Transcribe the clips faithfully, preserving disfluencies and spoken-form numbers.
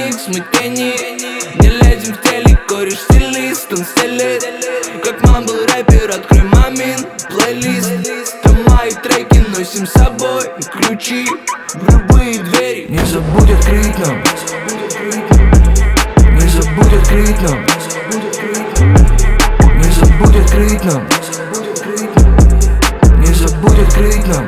денег смятение. Не лезем в телек, кореш стилист, он стелит. Как мам был рэпер, открой мамин плейлист. Там мои треки носим с собой, ключи в любые двери. Не забудь открыть нам, не забудь открыть нам, не забудь открыть нам, не забудь открыть нам.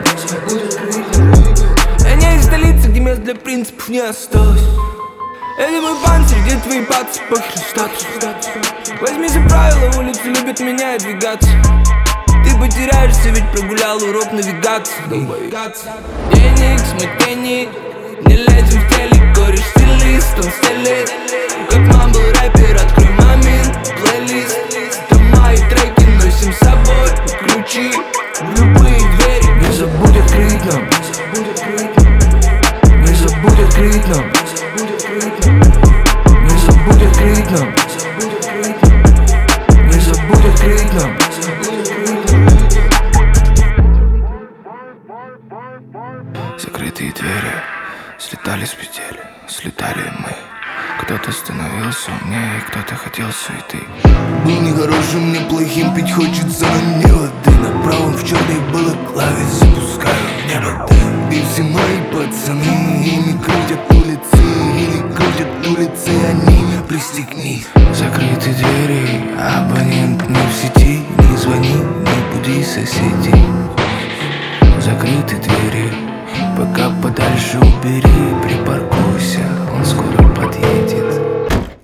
Я не из столицы, где мест для принципов не осталось. Это мой панцирь, где твои пацы, похер статус. Возьми за правило, улицы любят меня и двигаться. Ты потеряешься, ведь прогулял урок навигации. Денег смятение, не лезем в телек, кореш стилист, он стелит. Как мам был рэпер, открой мамин плейлист. Там мои треки носим с собой, ключи в любые двери. Не забудь открыть нам, не забудь открыть нам, не забудь открыть нам, не забудь открыть нам. Закрытые двери слетали с петель, слетали мы. Кто-то становился умнее, кто-то хотел суеты. Был не хорошим, не плохим, пить хочется, но не воды. На правом в черной балаклаве запускаю в небо дым. И все мои пацаны, ими крутят улицы, или крутят улицы, они пристегнись. Закрыты двери, абонент не в сети. Не звони, не буди соседей. Закрыты двери, пока подальше убери. Припаркуйся, он скоро подъедет.